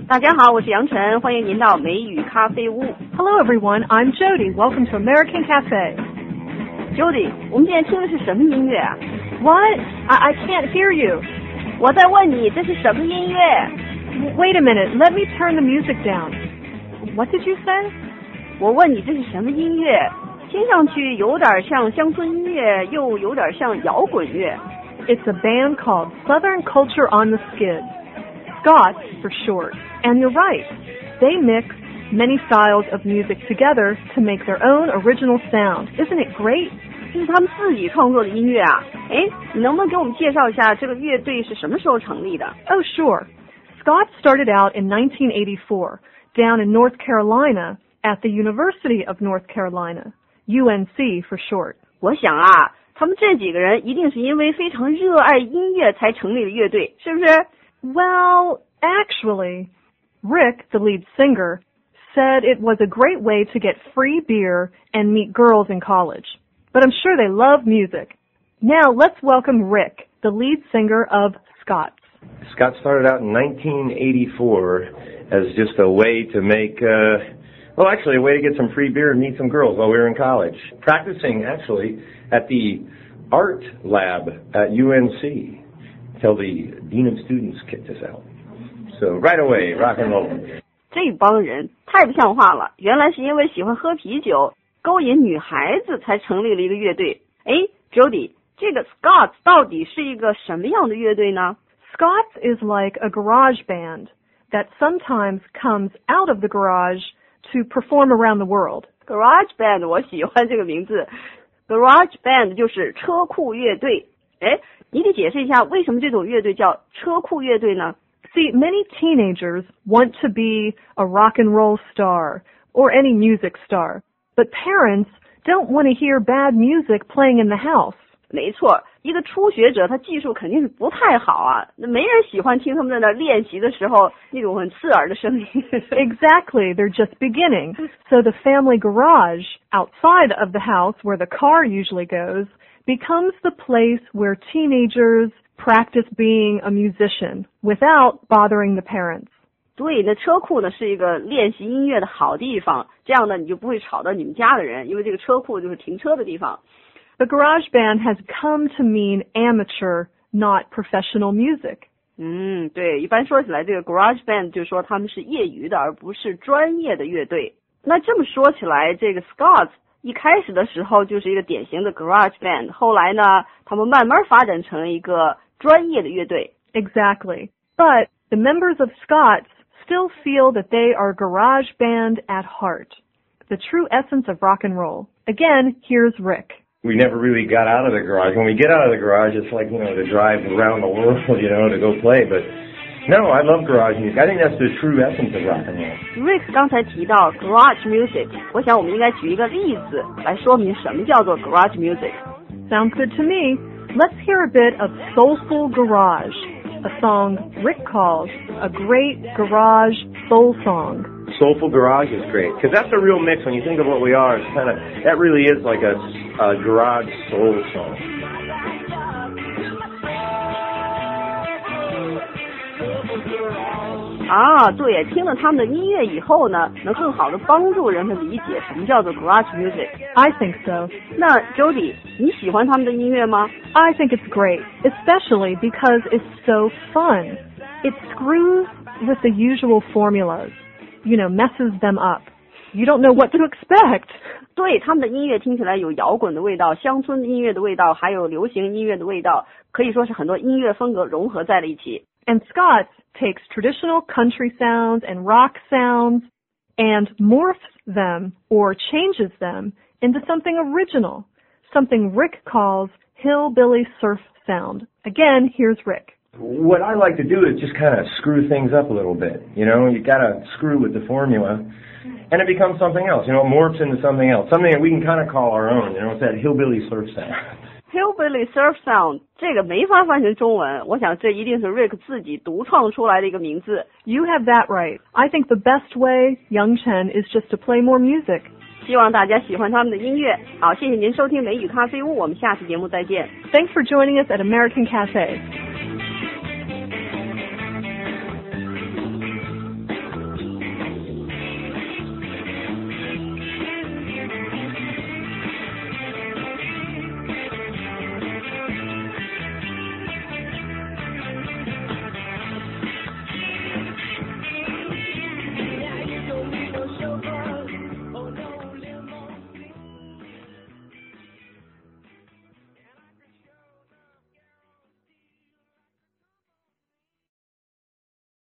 大家好，我是杨晨，欢迎您到美语咖啡屋。 Hello everyone, I'm Jody. Welcome to American Cafe. Jody, 我们现在听的是什么音乐啊 What? I can't hear you. 我在问你，这是什么音乐 Wait a minute, let me turn the music down. What did you say? 我问你这是什么音乐，听上去有点像乡村音乐，又有点像摇滚乐。 It's a band called Southern Culture on the Skids. Scots for short. And you're right. They mix many styles of music together to make their own original sound. Isn't it great? 这是他们自己创作的音乐啊。诶，你能不能给我们介绍一下这个乐队是什么时候成立的？ Oh, sure. Scots started out in 1984 down in North Carolina at the University of North Carolina, UNC for short. 我想啊，他们这几个人一定是因为非常热爱音乐才成立的乐队，是不是？ Well, actually, Rick, the lead singer, said it was a great way to get free beer and meet girls in college. But I'm sure they love music. Now let's welcome Rick, the lead singer of Scots. Scott started out in 1984 as just a way to make, a way to get some free beer and meet some girls while we were in college. Practicing, actually, at the art lab at UNC until the dean of students kicked us out. So right away, rock and roll. 这帮人太不像话了，原来是因为喜欢喝啤酒，勾引女孩子才成立了一个乐队。诶 Jody， 这个 Scots 到底是一个什么样的乐队呢？ Scots is like a garage band that sometimes comes out of the garage to perform around the world. Garage band 我喜欢这个名字。Garage band 就是车库乐队。诶，你得解释一下为什么这种乐队叫车库乐队呢？ See, many teenagers want to be a rock and roll star or any music star, but parents don't want to hear bad music playing in the house. 没错，一个初学者他技术肯定是不太好啊，没人喜欢听他们在那练习的时候那种很刺耳的声音。 Exactly, they're just beginning. So the family garage outside of the house where the car usually goes becomes the place where teenagers practice being a musician without bothering the parents. 对，那车库呢是一个练习音乐的好地方，这样呢你就不会吵到你们家的人，因为这个车库就是停车的地方。 The garage band has come to mean amateur, not professional music. 对，一般说起来这个 garage band 就是说他们是业余的而不是专业的乐队。那这么说起来，这个 Scots 一开始的时候就是一个典型的 garage band， 后来呢他们慢慢发展成一个专业的乐队。 Exactly. But the members of Scots still feel that they are garage band at heart, the true essence of rock and roll. Again, here's Rick. We never really got out of the garage. When we get out of the garage, it's like, to drive around the world, to go play. But no, I love garage music. I think that's the true essence of rock and roll. Rick 刚才提到 garage music， 我想我们应该举一个例子来说明什么叫做 garage music。 Sounds good to me. Let's hear a bit of Soulful Garage, a song Rick calls a great garage soul song. Soulful Garage is great, because that's a real mix. When you think of what we are, it's that really is like a garage soul song. 啊，对，听了他们的音乐以后呢，能更好的帮助人们理解什么叫做 garage music。 I think so. 那 Jody， 你喜欢他们的音乐吗？ I think it's great, especially because it's so fun. It screws with the usual formulas, messes them up. You don't know what to expect. 对，他们的音乐听起来有摇滚的味道，乡村音乐的味道，还有流行音乐的味道，可以说是很多音乐风格融合在了一起。 And Scots takes traditional country sounds and rock sounds and morphs them or changes them into something original, something Rick calls hillbilly surf sound. Again, here's Rick. What I like to do is just kind of screw things up a little bit. You got to screw with the formula, and it becomes something else. It morphs into something else, something that we can kind of call our own. It's that hillbilly surf sound. Hillbilly surf sound 这个没法翻成中文，我想这一定是 Rick 自己独创出来的一个名字。 You have that right. I think the best way, Young Chen, is just to play more music. 希望大家喜欢他们的音乐。好，谢谢您收听美语咖啡屋，我们下次节目再见。 Thanks for joining us at American Cafe.